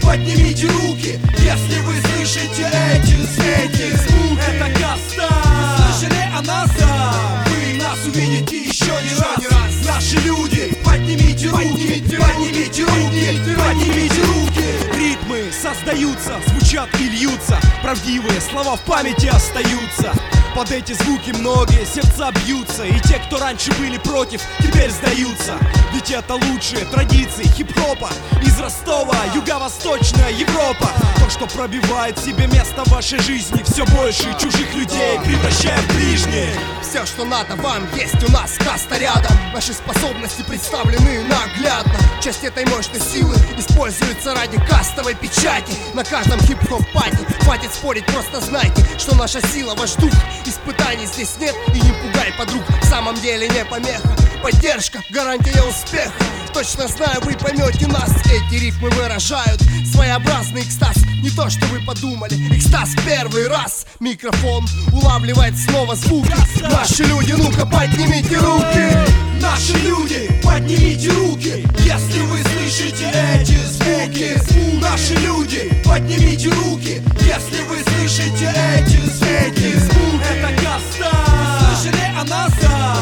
поднимите руки, если вы слышите эти звуки. Это Каста. Вы слышали о нас? Вы нас увидите еще не раз. Наши люди, поднимите руки, поднимите руки, поднимите руки. Ритмы создаются, звучат и льются, правдивые слова в памяти остаются. Под эти звуки многие сердца бьются, и те, кто раньше были против, теперь сдаются. Ведь это лучшие традиции хип-хопа из Ростова, юго-восточная Европа. То, что пробивает себе место в вашей жизни, все больше чужих людей превращая в ближних. Все, что надо вам, есть у нас, Каста рядом. Наши способности представлены наглядно. Часть этой мощной силы используется ради кастовой печати. На каждом хип-хоп-пати хватит спорить, просто знайте, что наша сила ваш дух. Испытаний здесь нет, и не пугай подруг, в самом деле не помеха. Поддержка, гарантия успеха. Точно знаю, вы поймете нас. Эти рифмы выражают своеобразный экстаз. Не то, что вы подумали, экстаз первый раз. Микрофон улавливает снова звуки. Наши люди, ну-ка поднимите руки. Наши люди, поднимите руки, если вы слышите эти звуки. Наши люди, поднимите руки, если вы слышите эти звуки. Это Каста. Вы слышали о нас?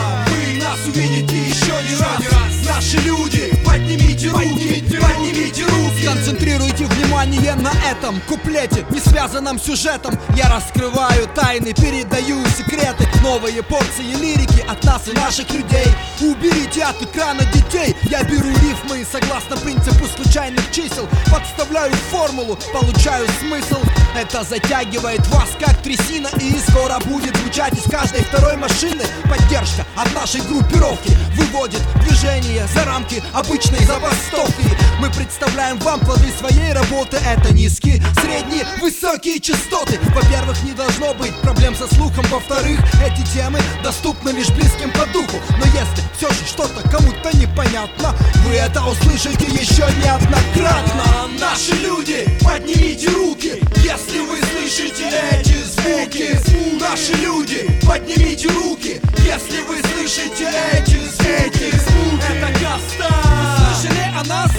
Вы нас увидите еще не раз. Наши люди, поднимите руки, поднимите руки. Концентрируйте внимание на этом куплете, не связанном сюжетом. Я раскрываю тайны, передаю секреты. Новые порции лирики от нас и наших людей. Уберите от экрана детей. Я беру рифмы и согласно принципу случайных чисел подставляю формулу, получаю смысл. Это затягивает вас как трясина, и скоро будет звучать из каждой второй машины. Поддержка от нашей группировки выводит движение за рамки обычной забастовки. Мы представляем вам плоды своей работы. Это низкие, средние, высокие частоты. Во-первых, не должно быть проблем со слухом. Во-вторых, эти темы доступны лишь близким по духу. Но если все же что-то кому-то непонятно, вы это услышите еще неоднократно. Наши люди, поднимите руки, если вы слышите эти звуки. Наши люди, поднимите руки, если вы слышите эти звуки. Это Каста. Вы слышали о нас?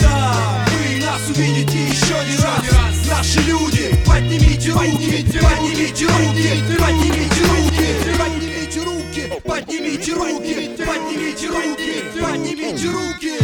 Вы нас увидите еще не раз. Наши люди, поднимите руки, поднимите руки, поднимите руки, поднимите руки, поднимите руки, поднимите руки, поднимите руки.